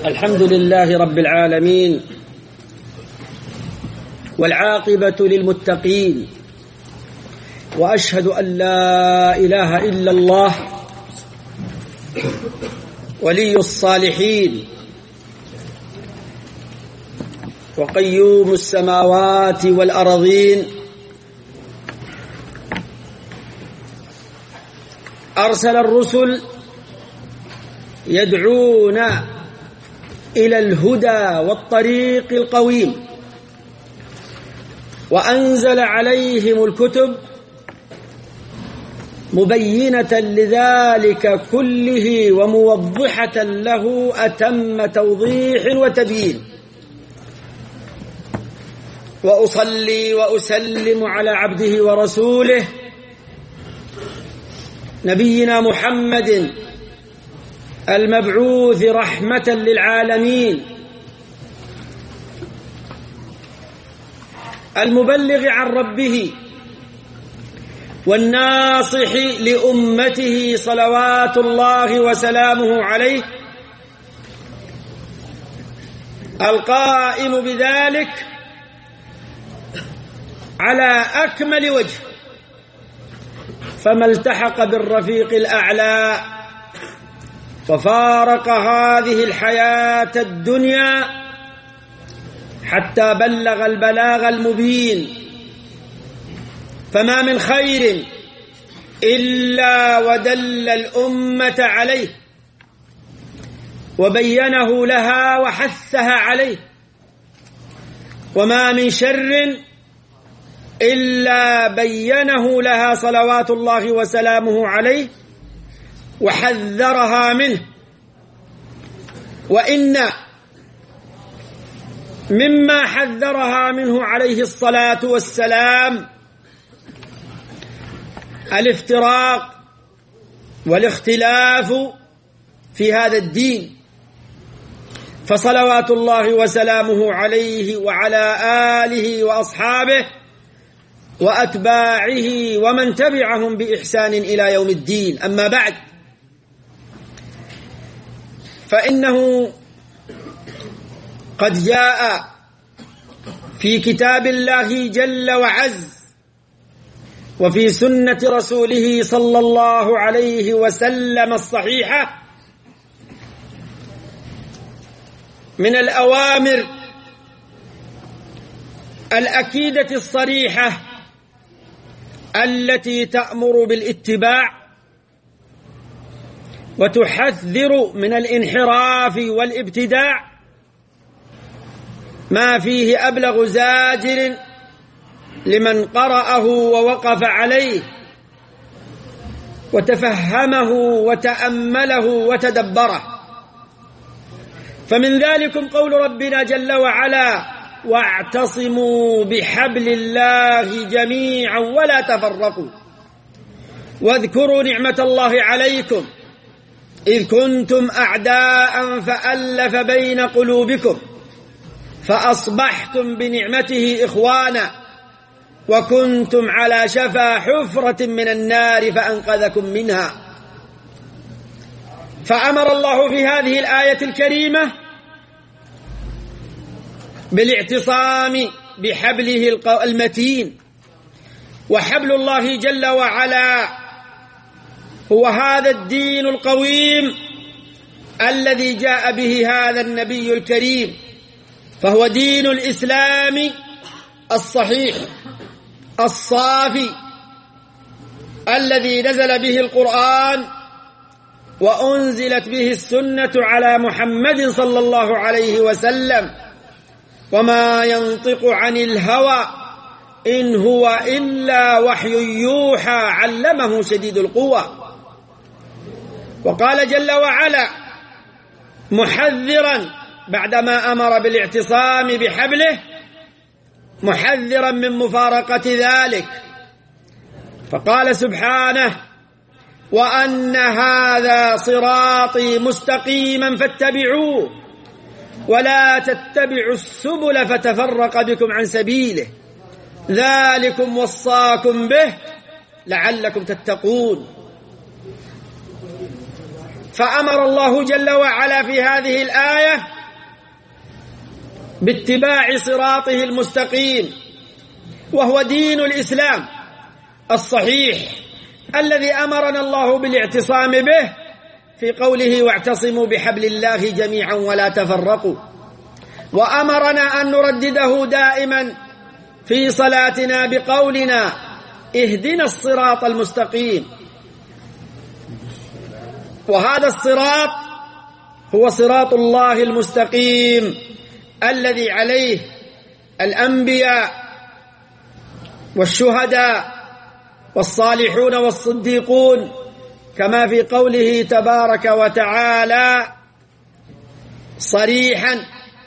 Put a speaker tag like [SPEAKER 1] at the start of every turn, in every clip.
[SPEAKER 1] الحمد لله رب العالمين، والعاقبة للمتقين، وأشهد أن لا إله إلا الله ولي الصالحين وقيوم السماوات والأرضين، أرسل الرسل يدعون إلى الهدى والطريق القويم، وأنزل عليهم الكتب مبينة لذلك كله وموضحة له أتم توضيح وتبيين. وأصلي وأسلم على عبده ورسوله نبينا محمد المبعوث رحمة للعالمين، المبلغ عن ربه والناصح لأمته صلوات الله وسلامه عليه، القائم بذلك على أكمل وجه، فما التحق بالرفيق الأعلى وفارق هذه الحياة الدنيا حتى بلغ البلاغ المبين، فما من خير إلا ودل الأمة عليه وبينه لها وحثها عليه، وما من شر إلا بينه لها صلوات الله وسلامه عليه وحذرها منه. وإن مما حذرها منه عليه الصلاة والسلام الافتراق والاختلاف في هذا الدين، فصلوات الله وسلامه عليه وعلى آله وأصحابه وأتباعه ومن تبعهم بإحسان إلى يوم الدين. أما بعد، فإنه قد جاء في كتاب الله جل وعز وفي سنة رسوله صلى الله عليه وسلم الصحيحة من الأوامر الأكيدة الصريحة التي تأمر بالاتباع وتحذر من الانحراف والابتداع، ما فيه أبلغ زاجر لمن قرأه ووقف عليه وتفهمه وتأمله وتدبره. فمن ذلكم قول ربنا جل وعلا: واعتصموا بحبل الله جميعا ولا تفرقوا واذكروا نعمة الله عليكم إذ كنتم أعداء فألف بين قلوبكم فأصبحتم بنعمته إخوانا وكنتم على شفا حفرة من النار فأنقذكم منها. فأمر الله في هذه الآية الكريمة بالاعتصام بحبله المتين، وحبل الله جل وعلا هو هذا الدين القويم الذي جاء به هذا النبي الكريم، فهو دين الإسلام الصحيح الصافي الذي نزل به القرآن وأنزلت به السنة على محمد صلى الله عليه وسلم، وما ينطق عن الهوى إن هو إلا وحي يوحى علمه شديد القوى. وقال جل وعلا محذرا بعدما أمر بالاعتصام بحبله، محذرا من مفارقة ذلك، فقال سبحانه: وأن هذا صراطي مستقيما فاتبعوه ولا تتبعوا السبل فتفرق بكم عن سبيله ذلكم وصاكم به لعلكم تتقون. فأمر الله جل وعلا في هذه الآية باتباع صراطه المستقيم، وهو دين الإسلام الصحيح الذي أمرنا الله بالاعتصام به في قوله واعتصموا بحبل الله جميعا ولا تفرقوا، وأمرنا أن نردده دائما في صلاتنا بقولنا اهدنا الصراط المستقيم. وهذا الصراط هو صراط الله المستقيم الذي عليه الأنبياء والشهداء والصالحون والصديقون، كما في قوله تبارك وتعالى صريحا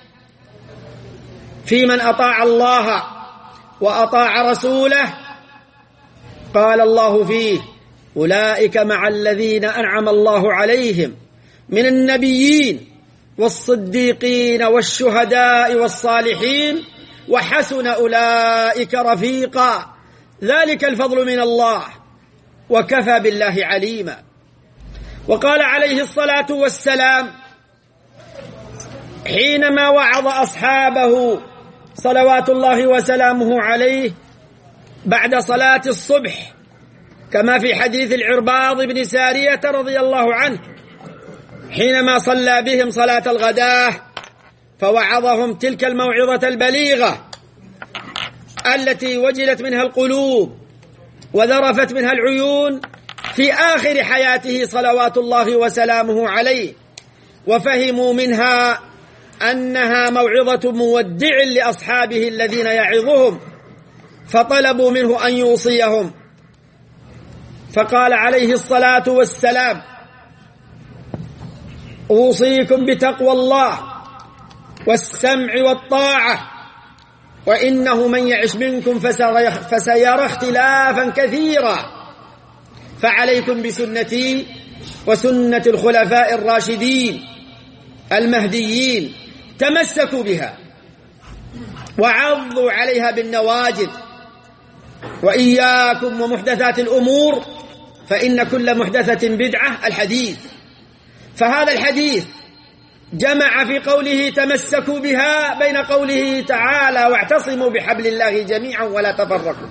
[SPEAKER 1] في من أطاع الله وأطاع رسوله، قال الله فيه أولئك مع الذين أنعم الله عليهم من النبيين والصديقين والشهداء والصالحين وحسن أولئك رفيقا ذلك الفضل من الله وكفى بالله عليما. وقال عليه الصلاة والسلام حينما وعظ أصحابه صلوات الله وسلامه عليه بعد صلاة الصبح، كما في حديث العرباض بن سارية رضي الله عنه حينما صلى بهم صلاة الغداة فوعظهم تلك الموعظة البليغة التي وجلت منها القلوب وذرفت منها العيون في آخر حياته صلوات الله وسلامه عليه، وفهموا منها أنها موعظة مودع لأصحابه الذين يعظهم، فطلبوا منه أن يوصيهم، فقال عليه الصلاة والسلام أوصيكم بتقوى الله والسمع والطاعة، وإنه من يعش منكم فسيرى اختلافا كثيرا، فعليكم بسنتي وسنة الخلفاء الراشدين المهديين تمسكوا بها وعضوا عليها بالنواجذ، وإياكم ومحدثات الأمور فإن كل محدثة بدعة الحديث. فهذا الحديث جمع في قوله تمسكوا بها بين قوله تعالى واعتصموا بحبل الله جميعا ولا تفرقوا،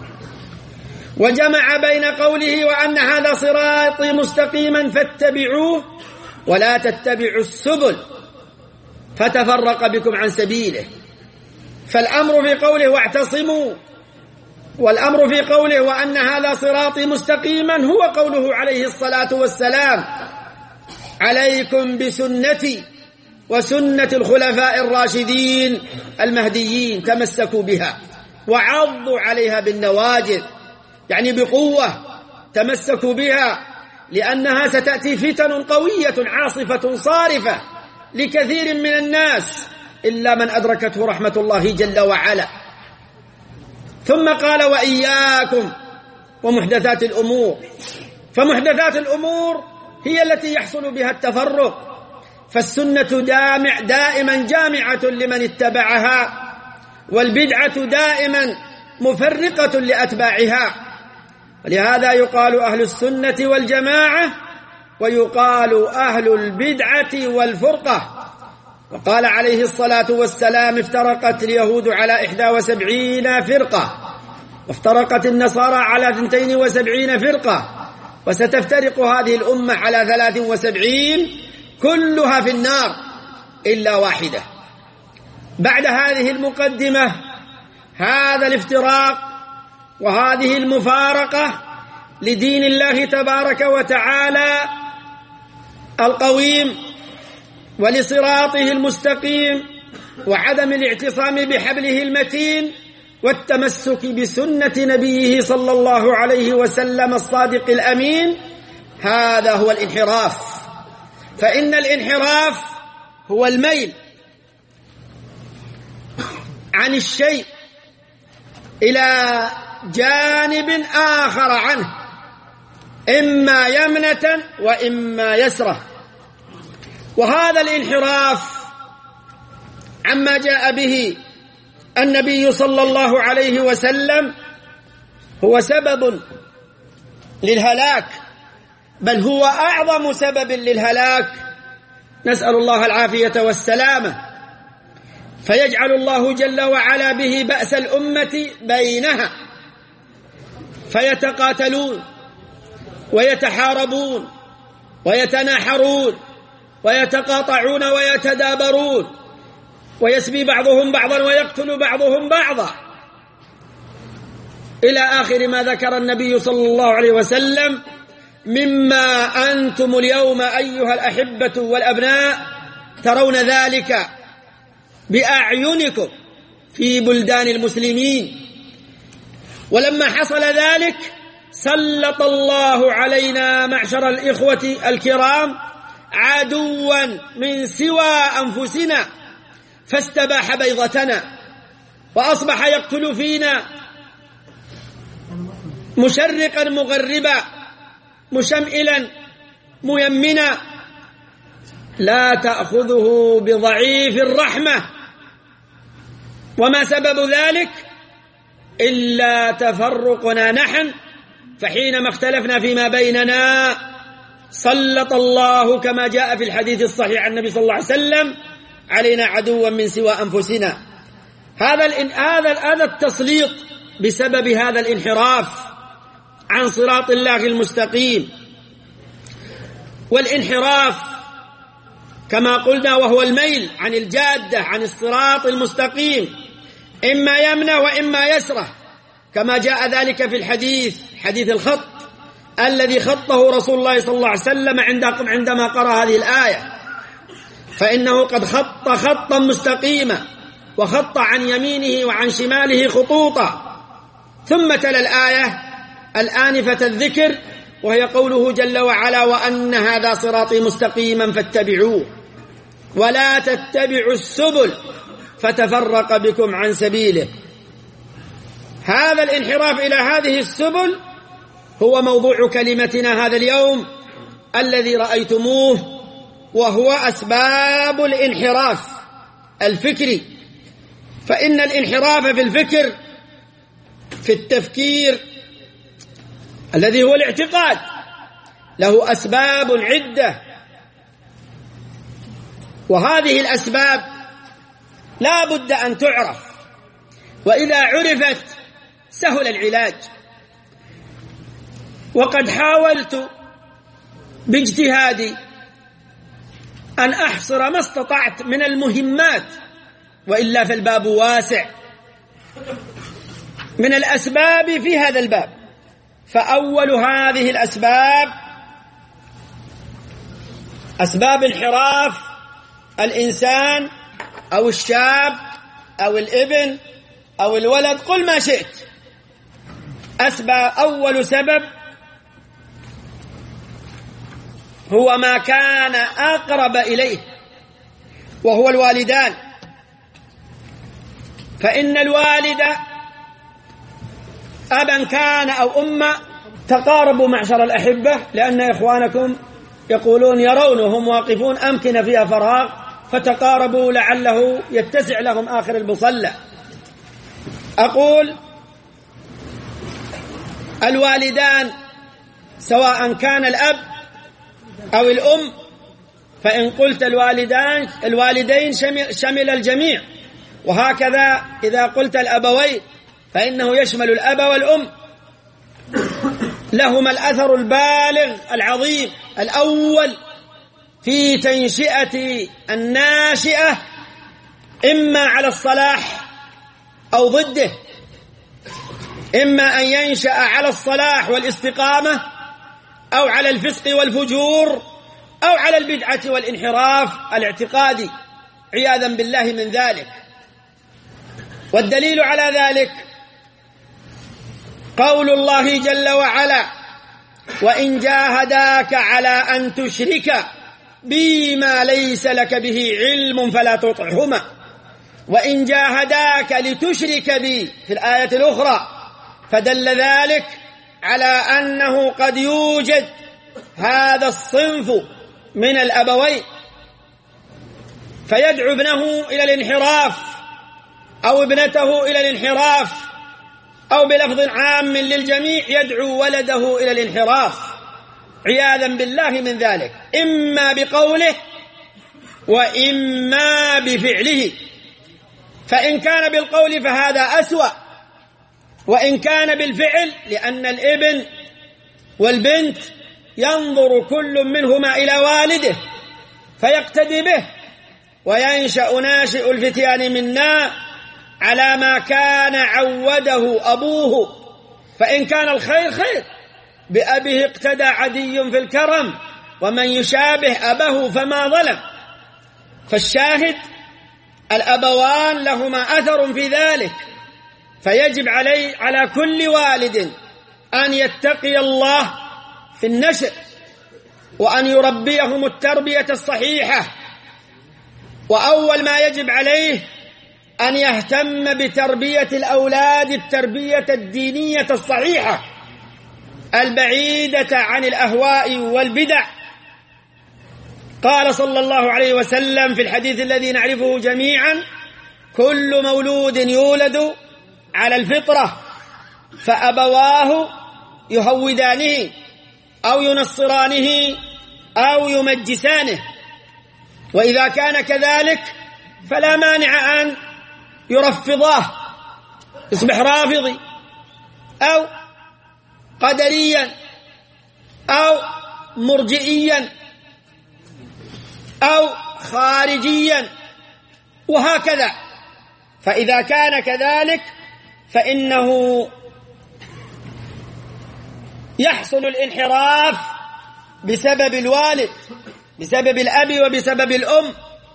[SPEAKER 1] وجمع بين قوله وأن هذا صراطي مستقيما فاتبعوه ولا تتبعوا السبل فتفرق بكم عن سبيله. فالأمر في قوله واعتصموا والأمر في قوله وأن هذا صراطي مستقيما هو قوله عليه الصلاة والسلام عليكم بسنتي وسنة الخلفاء الراشدين المهديين تمسكوا بها وعضوا عليها بالنواجذ، يعني بقوة تمسكوا بها، لأنها ستأتي فتن قوية عاصفة صارفة لكثير من الناس إلا من أدركته رحمة الله جل وعلا. ثم قال وإياكم ومحدثات الأمور، فمحدثات الأمور هي التي يحصل بها التفرق، فالسنة دائما جامعة لمن اتبعها، والبدعة دائما مفرقة لأتباعها، ولهذا يقال أهل السنة والجماعة ويقال أهل البدعة والفرقة. وقال عليه الصلاة والسلام افترقت اليهود على 71 فرقة وافترقت النصارى على 72 فرقة، وستفترق هذه الأمة على 73 كلها في النار إلا واحدة. بعد هذه المقدمة هذا الافتراق وهذه المفارقة لدين الله تبارك وتعالى القويم ولصراطه المستقيم وعدم الاعتصام بحبله المتين والتمسك بسنة نبيه صلى الله عليه وسلم الصادق الأمين، هذا هو الانحراف. فإن الانحراف هو الميل عن الشيء إلى جانب آخر عنه، إما يمنة وإما يسرة. وهذا الانحراف عما جاء به النبي صلى الله عليه وسلم هو سبب للهلاك بل هو أعظم سبب للهلاك، نسأل الله العافية والسلامة. فيجعل الله جل وعلا به بأس الأمة بينها، فيتقاتلون ويتحاربون ويتناحرون ويتقاطعون ويتدابرون، ويسبي بعضهم بعضا ويقتل بعضهم بعضا، إلى آخر ما ذكر النبي صلى الله عليه وسلم: مما أنتم اليوم أيها الأحبة والأبناء ترون ذلك بأعينكم في بلدان المسلمين. ولما حصل ذلك سلط الله علينا معشر الإخوة الكرام عدوا من سوى أنفسنا، فاستباح بيضتنا وأصبح يقتل فينا مشرقا مغربا مشمئلا ميمنا، لا تأخذه بضعيف الرحمة. وما سبب ذلك إلا تفرقنا نحن، فحينما اختلفنا فيما بيننا سلط الله كما جاء في الحديث الصحيح عن النبي صلى الله عليه وسلم علينا عدوا من سوى أنفسنا. هذا التسليط بسبب هذا الانحراف عن صراط الله المستقيم. والانحراف كما قلنا وهو الميل عن الجادة، عن الصراط المستقيم، إما يمنة وإما يسرة، كما جاء ذلك في حديث الخط الذي خطه رسول الله صلى الله عليه وسلم عندما قرأ هذه الآية، فإنه قد خط خطا مستقيما وخط عن يمينه وعن شماله خطوطا، ثم تلا الآية الآنفة الذكر، وهي قوله جل وعلا: وأن هذا صراطي مستقيما فاتبعوه ولا تتبعوا السبل فتفرق بكم عن سبيله. هذا الانحراف إلى هذه السبل هو موضوع كلمتنا هذا اليوم الذي رأيتموه، وهو أسباب الانحراف الفكري. فإن الانحراف في الفكر، في التفكير الذي هو الاعتقاد، له أسباب عدة، وهذه الأسباب لا بد أن تعرف، وإذا عرفت سهل العلاج. وقد حاولت باجتهادي أن أحصر ما استطعت من المهمات، وإلا فالباب واسع من الأسباب في هذا الباب. فأول هذه الأسباب أسباب انحراف الإنسان أو الشاب أو الابن أو الولد، قل ما شئت. أول سبب هو ما كان أقرب إليه، وهو الوالدان. فإن الوالد أبا كان أو أمة تقاربوا معشر الأحبة، لأن إخوانكم يقولون يرونهم واقفون أمكنة فيها فراغ، فتقاربوا لعله يتسع لهم آخر المصلى. أقول الوالدان سواء كان الأب أو الأم، فإن قلت الوالدين شمل الجميع، وهكذا إذا قلت الأبوين فإنه يشمل الأب والأم، لهما الأثر البالغ العظيم الأول في تنشئة الناشئة، إما على الصلاح أو ضده، إما أن ينشأ على الصلاح والاستقامة، أو على الفسق والفجور، أو على البدعة والانحراف الاعتقادي، عياذا بالله من ذلك. والدليل على ذلك قول الله جل وعلا: وإن جاهداك على أن تشرك بما ليس لك به علم فلا تطعهما، وإن جاهداك لتشرك بي في الآية الأخرى، فدل ذلك على أنه قد يوجد هذا الصنف من الأبوين فيدعو ابنه إلى الانحراف أو ابنته إلى الانحراف، أو بلفظ عام للجميع يدعو ولده إلى الانحراف. عياذا بالله من ذلك، إما بقوله وإما بفعله. فإن كان بالقول فهذا أسوأ، وإن كان بالفعل، لأن الابن والبنت ينظر كل منهما إلى والده فيقتدي به، وينشأ ناشئ الفتيان منا على ما كان عوده أبوه. فإن كان الخير خير، بأبيه اقتدى عدي في الكرم، ومن يشابه أباه فما ظلم. فالشاهد الأبوان لهما أثر في ذلك، فيجب على كل والد أن يتقي الله في النشء، وأن يربيهم التربية الصحيحة. وأول ما يجب عليه أن يهتم بتربية الأولاد التربية الدينية الصحيحة البعيدة عن الأهواء والبدع. قال صلى الله عليه وسلم في الحديث الذي نعرفه جميعا: كل مولود يولد على الفطرة، فأبواه يهودانه أو ينصرانه أو يمجسانه. وإذا كان كذلك فلا مانع أن يرفضاه، يصبح رافضي أو قدريا أو مرجئيا أو خارجيا وهكذا. فإذا كان كذلك فإنه يحصل الانحراف بسبب الوالد، بسبب الأب وبسبب الأم.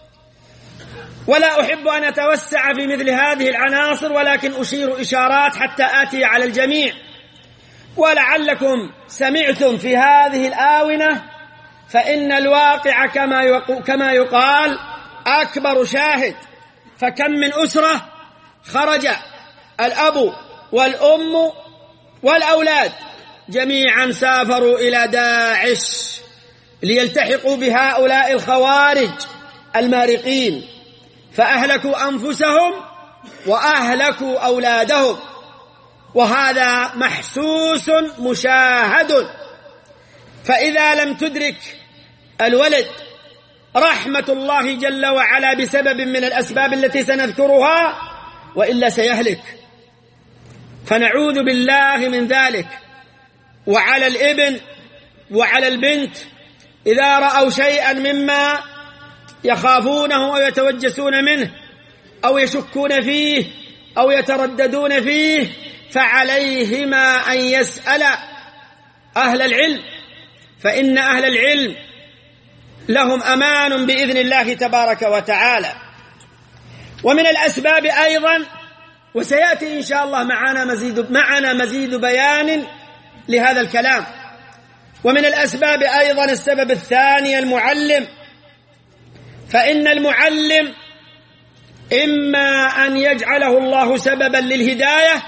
[SPEAKER 1] ولا أحب أن أتوسع في مثل هذه العناصر، ولكن أشير إشارات حتى آتي على الجميع. ولعلكم سمعتم في هذه الآونة فإن الواقع كما يقال أكبر شاهد. فكم من أسرة خرج الأب والأم والأولاد جميعا سافروا إلى داعش ليلتحقوا بهؤلاء الخوارج المارقين، فأهلكوا أنفسهم وأهلكوا أولادهم. وهذا محسوس مشاهد. فإذا لم تدرك الولد رحمة الله جل وعلا بسبب من الأسباب التي سنذكرها، وإلا سيهلك. فنعوذ بالله من ذلك. وعلى الابن وعلى البنت إذا رأوا شيئا مما يخافونه أو يتوجسون منه أو يشكون فيه أو يترددون فيه، فعليهما أن يسأل أهل العلم، فإن أهل العلم لهم أمان بإذن الله تبارك وتعالى. ومن الأسباب أيضا، وسيأتي إن شاء الله معنا مزيد بيان لهذا الكلام، ومن الأسباب أيضا السبب الثاني المعلم. فإن المعلم إما أن يجعله الله سببا للهداية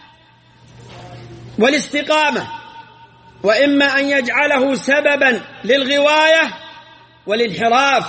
[SPEAKER 1] والاستقامة، وإما أن يجعله سببا للغواية والانحراف.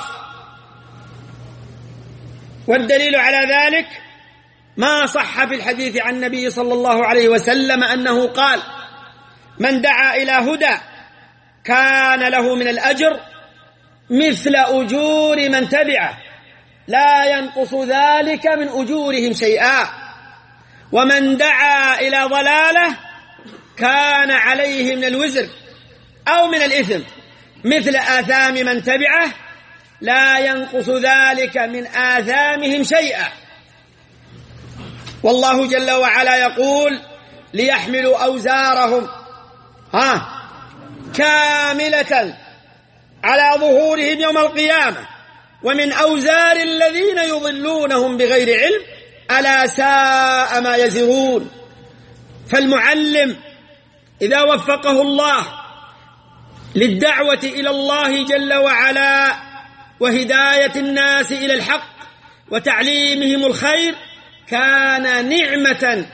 [SPEAKER 1] والدليل على ذلك ما صح في الحديث عن النبي صلى الله عليه وسلم أنه قال: من دعا إلى هدى كان له من الأجر مثل أجور من تبعه لا ينقص ذلك من أجورهم شيئا، ومن دعا إلى ضلالة كان عليه من الوزر أو من الإثم مثل آثام من تبعه لا ينقص ذلك من آثامهم شيئا. والله جل وعلا يقول: ليحملوا أوزارهم كاملة على ظهورهم يوم القيامة ومن أوزار الذين يضلونهم بغير علم ألا ساء ما يزرون. فالمعلم إذا وفقه الله للدعوة إلى الله جل وعلا وهداية الناس إلى الحق وتعليمهم الخير كان نعمة،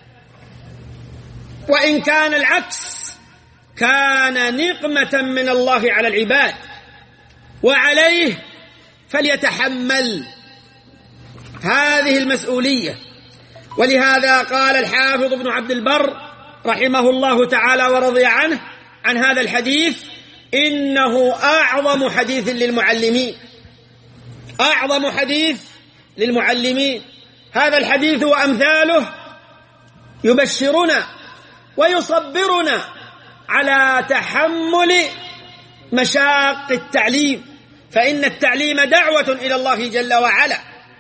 [SPEAKER 1] وإن كان العكس كان نقمة من الله على العباد، وعليه فليتحمل هذه المسؤولية. ولهذا قال الحافظ ابن عبد البر رحمه الله تعالى ورضي عنه عن هذا الحديث: إنه أعظم حديث للمعلمين، أعظم حديث للمعلمين. هذا الحديث وأمثاله يبشرنا ويصبرنا على تحمل مشاق التعليم، فإن التعليم دعوة إلى الله جل وعلا،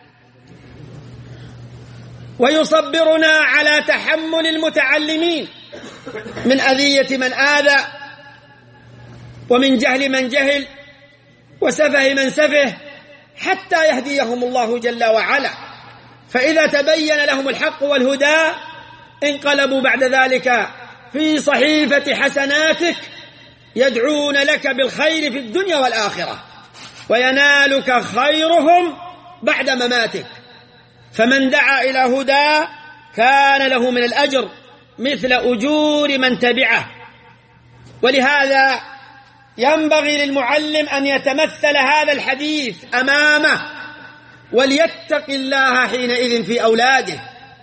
[SPEAKER 1] ويصبرنا على تحمل المتعلمين من أذية من آذى، ومن جهل من جهل، وسفه من سفه، حتى يهديهم الله جل وعلا. فإذا تبين لهم الحق والهدى انقلبوا بعد ذلك في صحيفة حسناتك يدعون لك بالخير في الدنيا والآخرة، وينالك خيرهم بعد مماتك. فمن دعا إلى هدى كان له من الأجر مثل أجور من تبعه. ولهذا ينبغي للمعلم أن يتمثل هذا الحديث أمامه، وليتق الله حينئذ في أولاده.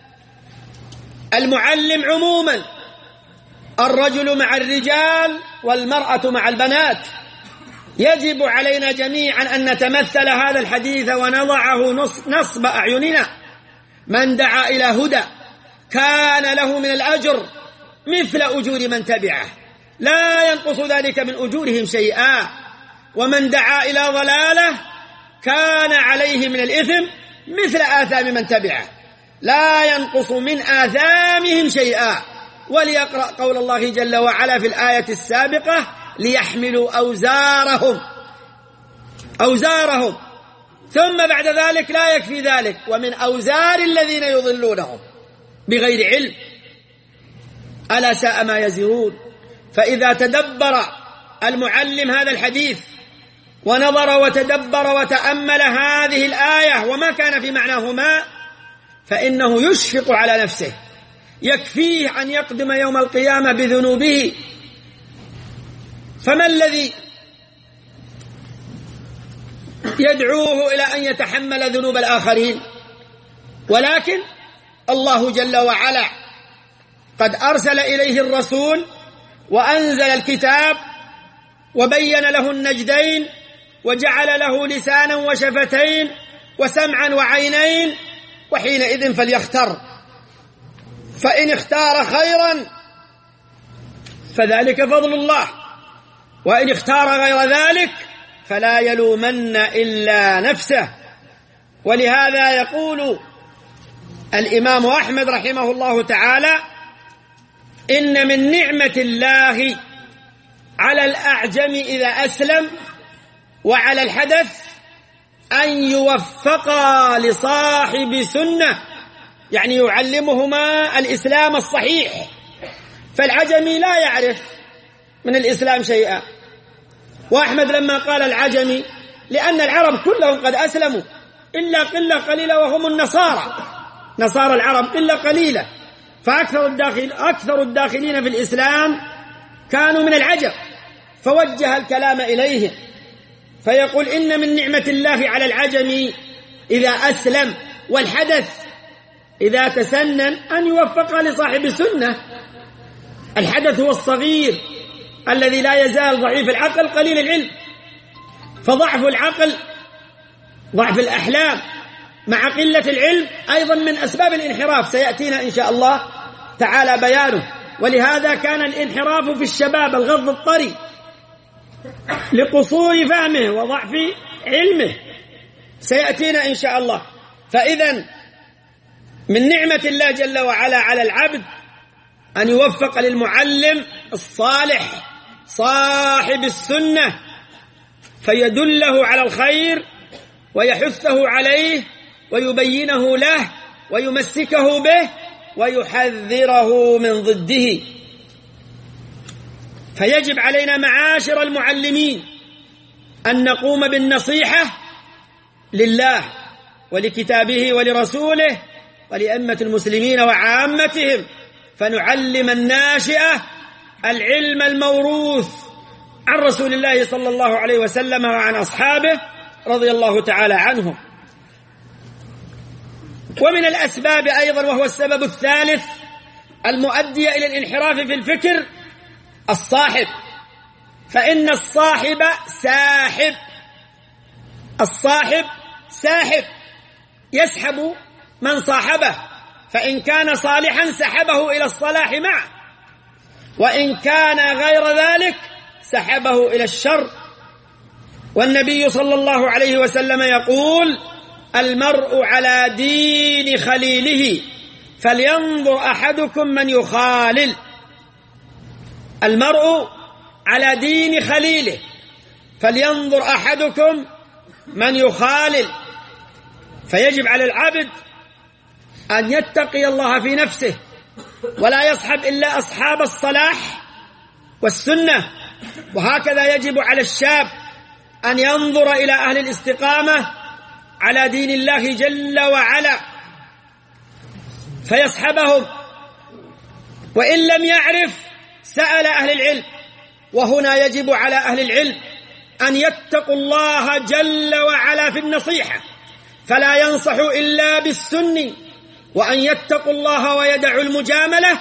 [SPEAKER 1] المعلم عموما، الرجل مع الرجال والمرأة مع البنات، يجب علينا جميعا أن نتمثل هذا الحديث ونضعه نصب أعيننا. من دعا إلى هدى كان له من الأجر مثل أجور من تبعه، لا ينقص ذلك من أجورهم شيئا. ومن دعا إلى ضلالة كان عليه من الإثم مثل آثام من تبعه، لا ينقص من آثامهم شيئا. وليقرأ قول الله جل وعلا في الآية السابقة: ليحملوا أوزارهم. ثم بعد ذلك لا يكفي ذلك: ومن أوزار الذين يضلونهم بغير علم، ألا ساء ما يزرون. فإذا تدبر المعلم هذا الحديث ونظر وتدبر وتأمل هذه الآية وما كان في معناهما، فإنه يشفق على نفسه، يكفيه أن يقدم يوم القيامة بذنوبه. فما الذي يدعوه إلى أن يتحمل ذنوب الآخرين؟ ولكن الله جل وعلا قد أرسل إليه الرسول وأنزل الكتاب وبين له النجدين وجعل له لسانا وشفتين وسمعا وعينين، وحينئذ فليختر، فإن اختار خيرا فذلك فضل الله، وإن اختار غير ذلك فلا يلومن إلا نفسه. ولهذا يقول الإمام أحمد رحمه الله تعالى: إن من نعمة الله على الأعجم إذا أسلم وعلى الحدث أن يوفقا لصاحب سنة، يعني يعلمهما الإسلام الصحيح. فالعجمي لا يعرف من الإسلام شيئا، وأحمد لما قال العجمي لأن العرب كلهم قد أسلموا إلا قلة قليلة وهم النصارى، نصارى العرب قلة قليلة، فأكثر الداخلين في الإسلام كانوا من العجم، فوجه الكلام إليهم فيقول: إن من نعمة الله على العجم إذا أسلم والحدث إذا تسنن أن يوفق لصاحب سنة. الحدث هو الصغير الذي لا يزال ضعيف العقل قليل العلم، فضعف العقل ضعف الأحلام مع قلة العلم أيضا من أسباب الانحراف، سيأتينا إن شاء الله تعالى بيانه. ولهذا كان الانحراف في الشباب الغض الطري لقصور فهمه وضعف علمه، سيأتينا إن شاء الله. فإذا من نعمة الله جل وعلا على العبد أن يوفق للمعلم الصالح صاحب السنة، فيدله على الخير ويحثه عليه ويبينه له ويمسكه به ويحذره من ضده. فيجب علينا معاشر المعلمين أن نقوم بالنصيحة لله ولكتابه ولرسوله ولأئمة المسلمين وعامتهم، فنعلم الناشئة العلم الموروث عن رسول الله صلى الله عليه وسلم وعن أصحابه رضي الله تعالى عنهم. ومن الأسباب أيضا، وهو السبب الثالث المؤدي إلى الانحراف في الفكر، الصاحب. فإن الصاحب ساحب، الصاحب ساحب يسحب من صاحبه، فإن كان صالحا سحبه إلى الصلاح معه، وإن كان غير ذلك سحبه إلى الشر. والنبي صلى الله عليه وسلم يقول: المرء على دين خليله فلينظر أحدكم من يخالل. المرء على دين خليله فلينظر أحدكم من يخالل. فيجب على العبد أن يتقي الله في نفسه ولا يصحب إلا أصحاب الصلاح والسنة. وهكذا يجب على الشاب أن ينظر إلى أهل الاستقامة على دين الله جل وعلا فيصحبهم، وإن لم يعرف سأل أهل العلم. وهنا يجب على أهل العلم أن يتقوا الله جل وعلا في النصيحة، فلا ينصحوا إلا بالسن، وأن يتقوا الله ويدعوا المجاملة،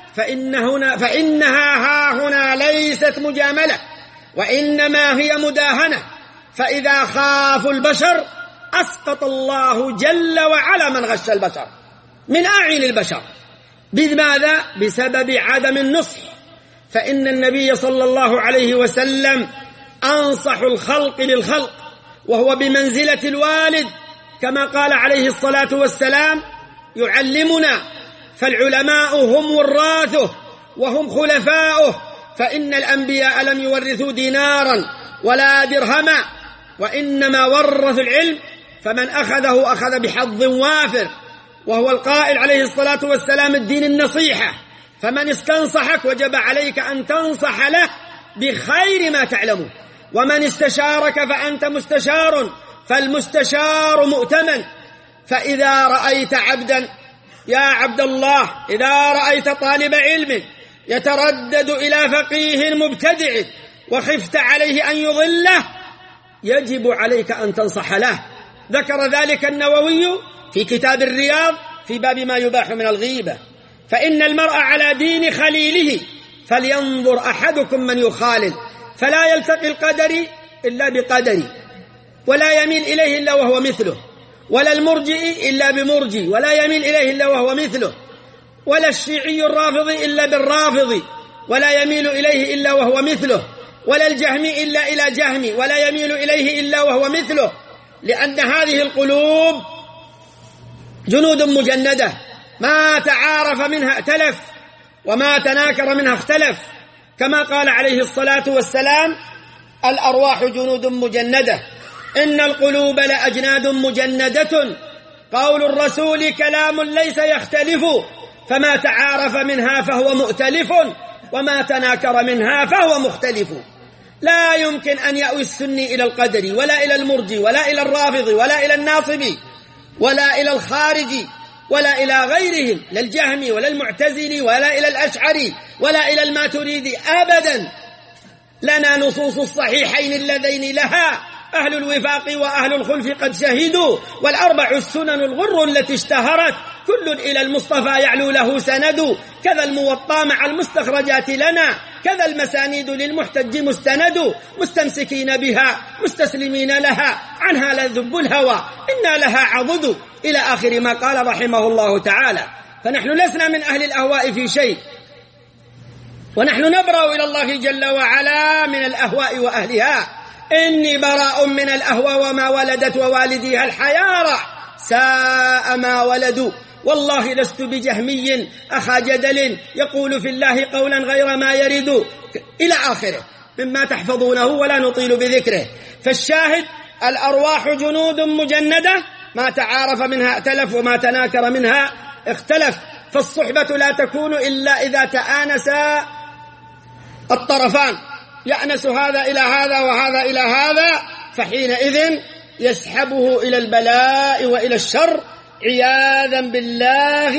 [SPEAKER 1] فإنها هاهنا ليست مجاملة، وإنما هي مداهنة. فإذا خافوا البشر أسقط الله جل وعلا من غش البشر من أعين البشر. بماذا؟ بسبب عدم النصح. فإن النبي صلى الله عليه وسلم أنصح الخلق للخلق، وهو بمنزلة الوالد، كما قال عليه الصلاة والسلام: يعلمنا، فالعلماء هم وراثه وهم خلفاؤه، فإن الأنبياء لم يورثوا دينارا ولا درهما، وإنما ورثوا العلم، فمن أخذه أخذ بحظ وافر. وهو القائل عليه الصلاة والسلام: الدين النصيحة، فمن استنصحك وجب عليك أن تنصح له بخير ما تعلمه، ومن استشارك فأنت مستشار، فالمستشار مؤتمن. فإذا رأيت عبدا يا عبد الله، إذا رأيت طالب علم يتردد إلى فقيه مبتدع وخفت عليه أن يضله، يجب عليك أن تنصح له. ذكر ذلك النووي في كتاب الرياض في باب ما يباح من الغيبة. فإن المرء على دين خليله فلينظر أحدكم من يخالل، فلا يلتقي القدر إلا بقدري، ولا يميل إليه إلا وهو مثله، ولا المرجئ إلا بمرجي ولا يميل إليه إلا وهو مثله، ولا الشيعي الرافض إلا بالرافض ولا يميل إليه إلا وهو مثله، ولا الجهمي إلا إلى جهمي ولا يميل إليه إلا وهو مثله. لأن هذه القلوب جنود مجندة، ما تعارف منها ائتلف وما تناكر منها اختلف، كما قال عليه الصلاة والسلام: الأرواح جنود مجندة، إن القلوب لأجناد مجندة، قول الرسول كلام ليس يختلف، فما تعارف منها فهو مؤتلف، وما تناكر منها فهو مختلف. لا يمكن أن يأوي السني إلى القدر، ولا إلى المرجي، ولا إلى الرافض، ولا إلى الناصب، ولا إلى الخارجي، ولا إلى غيرهم، لا الجهمي ولا المعتزلي ولا إلى الأشعري ولا إلى الماتريدي أبدا. لنا نصوص الصحيحين اللذين لها أهل الوفاق وأهل الخلف قد شهدوا، والأربع السنن الغر التي اشتهرت، كل إلى المصطفى يعلو له سند، كذا الموطأ مع المستخرجات لنا، كذا المسانيد للمحتج مستند، مستمسكين بها مستسلمين لها، عنها لا ذب الهوى إنا لها عضد، إلى آخر ما قال رحمه الله تعالى. فنحن لسنا من أهل الأهواء في شيء، ونحن نبرأ إلى الله جل وعلا من الأهواء وأهلها. إني براء من الأهواء وما ولدت ووالديها الحيارى، ساء ما ولدوا، والله لست بجهمي أخا جدل، يقول في الله قولا غير ما يرد، إلى آخره مما تحفظونه ولا نطيل بذكره. فالشاهد: الأرواح جنود مجندة، ما تعارف منها ائتلف وما تناكر منها اختلف. فالصحبة لا تكون إلا إذا تآنس الطرفان، يأنس هذا إلى هذا وهذا إلى هذا، فحينئذ يسحبه إلى البلاء وإلى الشر عياذا بالله